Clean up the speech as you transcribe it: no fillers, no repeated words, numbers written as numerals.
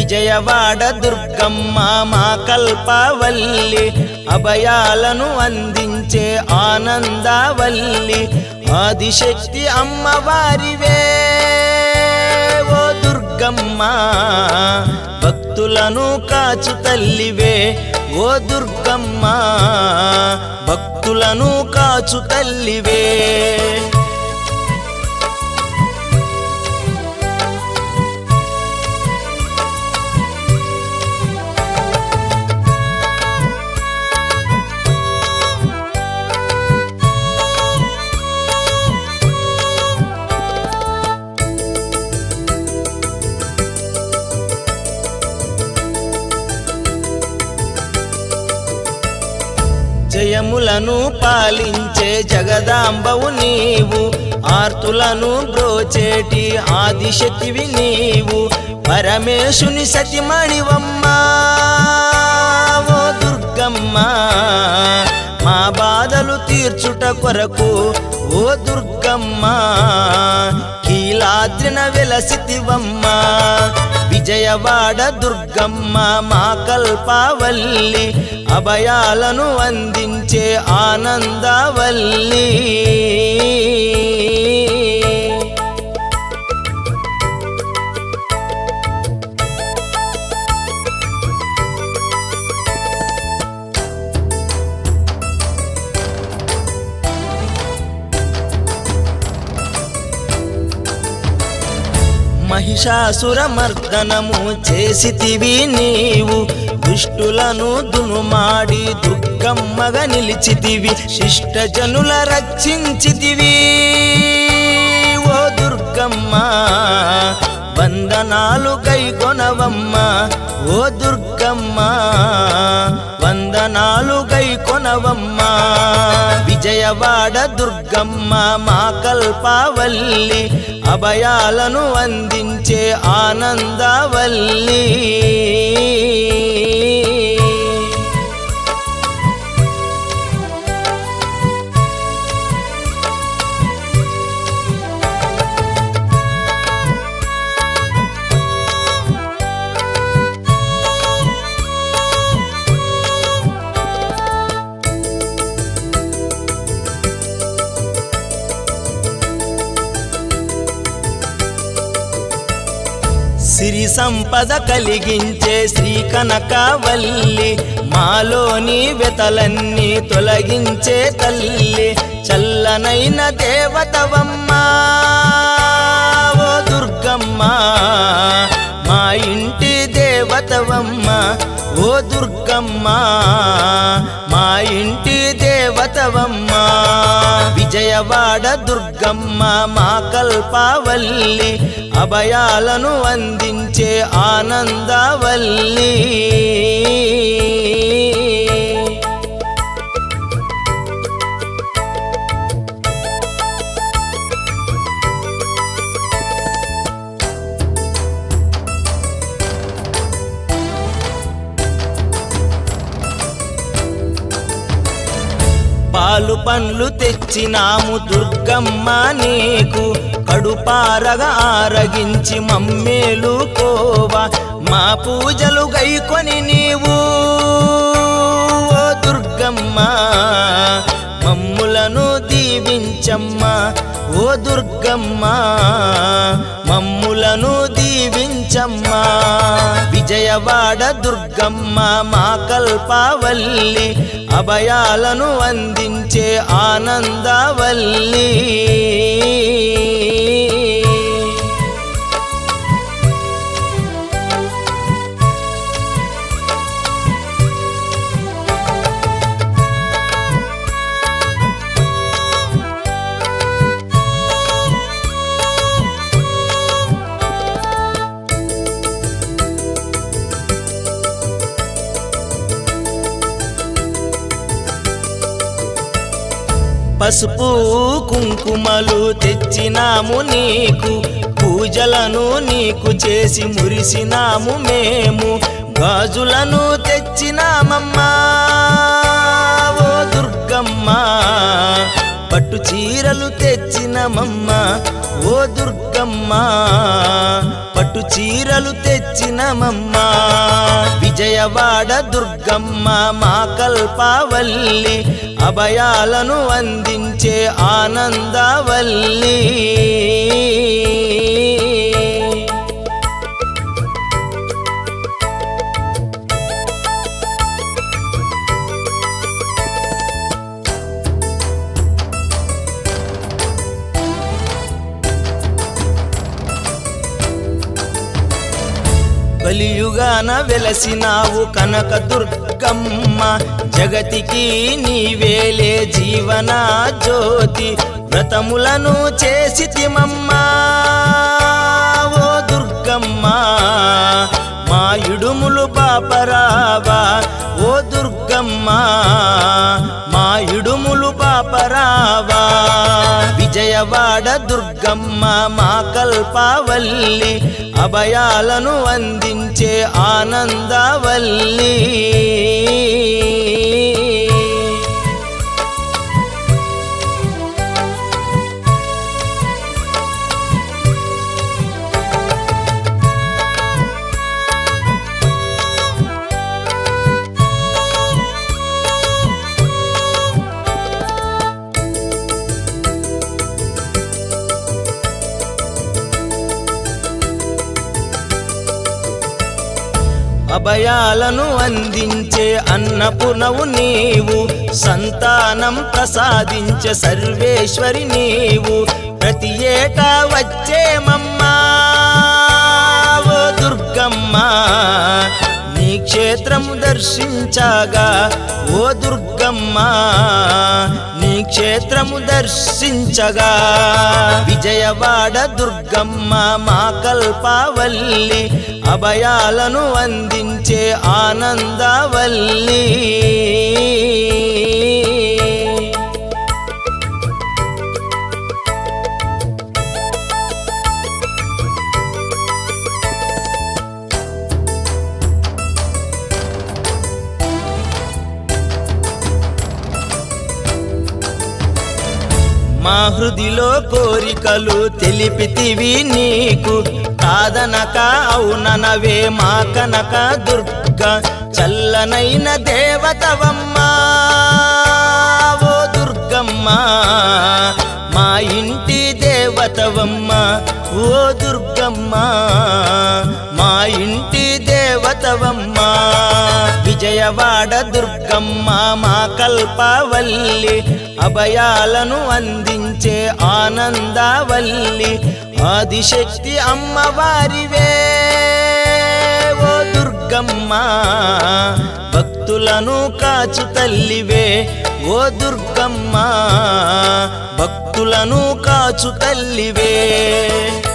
విజయవాడ దుర్గమ్మ మా కల్పవల్లి అభయాలను అందించే ఆనందవల్లి ఆదిశక్తి అమ్మవారివే ఓ దుర్గమ్మ భక్తులను కాచు తల్లివే ఓ దుర్గమ్మ భక్తులను కాచు తల్లివే జయములను పాలించే జగదాంబవు నీవు ఆర్తులను బ్రోచేటి ఆదిశక్తివి నీవు పరమేశుని సతిమణివమ్మా ఓ దుర్గమ్మ మా బాధలు తీర్చుట కొరకు ఓ దుర్గమ్మ కీలాద్రిన వెలసితివమ్మ విజయవాడ దుర్గమ్మ మా కల్పవల్లి అభయాలను అందించే ఆనందవల్లి మహిషాసురమర్దనము చేసితివి నీవు దుష్టులను దునుమాడి దుర్గమ్మగా నిలిచితివి శిష్టజనుల రక్షించితివి ఓ దుర్గమ్మ వందనాలు గైకొనవమ్మ ఓ దుర్గమ్మ వందనాలు గైకొనవమ్మ విజయవాడ దుర్గమ్మ మా కల్పవల్లి అభయాలను అందించే ఆనందవల్లి సిరి సంపద కలిగించే శ్రీ కనకవల్లి మాలోని వెతలన్నీ తొలగించే తల్లి చల్లనైన దేవతవమ్మ ఓ దుర్గమ్మ మా ఇంటి దేవతవమ్మ ఓ దుర్గమ్మ మా ఇంటి దేవతవమ్మ విజయవాడ దుర్గమ్మ మా కల్పవల్లి అభయాలను అందించే ఆనందవల్లి పాలు పండ్లు తెచ్చినాము దుర్గమ్మ నీకు కడుపారగా ఆరగించి మమ్మేలు కోవా మా పూజలు గైకొని నీవు ఓ దుర్గమ్మ మమ్ములను దీవించమ్మ ఓ దుర్గమ్మ మమ్ములను దీవించమ్మ విజయవాడ దుర్గమ్మ మా కల్పవల్లి అభయాలను అందించే ఆనందవల్లి పసుపు కుంకుమలు తెచ్చినాము నీకు పూజలను నీకు చేసి మురిసినాము మేము గాజులను తెచ్చినామమ్మా ఓ దుర్గమ్మ పట్టు చీరలు తెచ్చినమమ్మ ఓ దుర్గమ్మ పట్టు చీరలు తెచ్చినమమ్మ విజయవాడ దుర్గమ్మ మా కల్పవల్లి అభయాలను అందించే ఆనందవల్లి కలియుగాన వెలసినావు కనక దుర్గమ్మ జగతికి నీవేలే జీవన జ్యోతి వ్రతములను చేసితిమమ్మ ఓ దుర్గమ్మ మా ఇడుములు బాపరావా ఓ దుర్గమ్మ మా ఇడుములు బాపరావా విజయవాడ దుర్గమ్మ మా కల్పవల్లి అభయాలను అందించే ఆనందవల్లి అభయాలను అందించే అన్నపూర్ణవు నీవు సంతానం ప్రసాదించే సర్వేశ్వరి నీవు ప్రతి ఏటా వచ్చేమమ్మా ఓ దుర్గమ్మ నీ క్షేత్రము దర్శించగా ఓ దుర్గమ్మ నీ క్షేత్రము దర్శించగా విజయవాడ దుర్గమ్మ మా కల్పవల్లి అభయాలను అందించే ఆనందవల్లి మా హృదిలో కోరికలు తెలిపితివి నీకు కాదనక అవుననవే మా కనక దుర్గ చల్లనైన దేవతవమ్మ ఓ దుర్గమ్మ మా ఇంటి దేవతవమ్మ ఓ దుర్గమ్మ మా ఇంటి దేవతవమ్మ విజయవాడ దుర్గమ్మ మా కల్పవల్లి అభయాలను అందించే ఆనందవల్లి ఆదిశక్తి అమ్మవారివే ఓ దుర్గమ్మ భక్తులను కాచు తల్లివే ఓ దుర్గమ్మ భక్తులను కాచు తల్లివే